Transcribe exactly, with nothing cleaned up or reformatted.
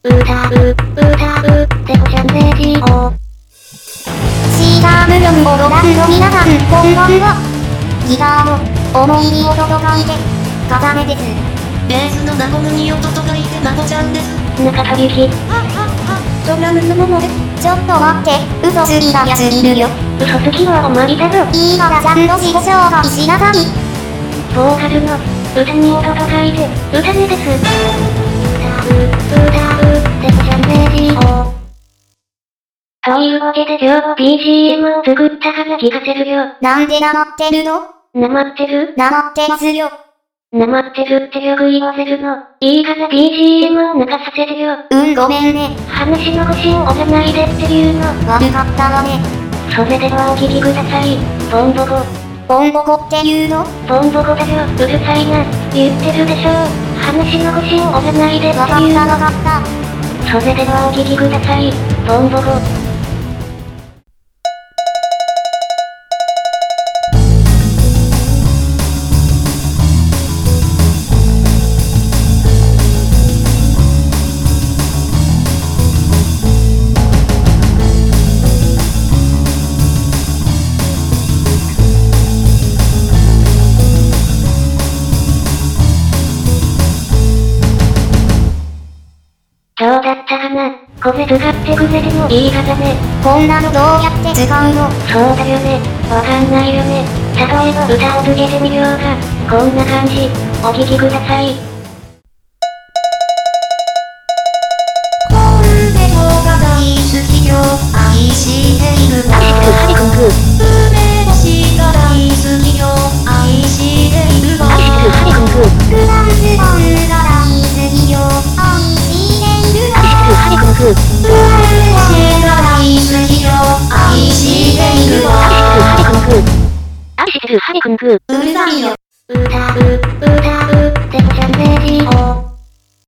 歌う、歌う、ゼコちゃんレディオ。シーターブロンゴロランの皆さん、こんばんは。ギターの思いに音と書いて、風目です。 ベースのナゴムに音と書いてナゴちゃんです。 中田ゆき。 ドラムのももです。 ちょっと待って、嘘つきがやすぎるよ。嘘つきはおまりだぞ。いいからちゃんと自己紹介しなさい。ボーカルの歌に音と書いて、歌目です。歌う、歌う、ゼコちゃんレディオ。というわけで今日も ビージーエム を作ったから聞かせるよ。なんでなまってるの？なまってる？なまってますよ。なまってるってよく言わせるの。いいから ビージーエム を流させてよ。うんごめんね。話の腰を押さないでっていうの。悪かったわね。それではお聞きください。ボンボコ。ボンボコっていうの？ボンボコだよ。うるさいな。言ってるでしょ。話の腰を押さないでっていうの。わかったわかった。それではお聞きください。ボンボコ。どうだったかな？これ使ってくれてもいいからね。こんなのどうやって使うの？そうだよね。わかんないよね。例えば歌をつけてみようか。こんな感じ。お聞きください。 コンペトが大好きよ。愛しているわ。梅干しが大好きよ。愛しているわ。フランスパンが大好きよ。愛しているわ。フランスパンが大好きよ。愛しているわ。 愛してるハリくんく。 うるさいよ。 歌う、歌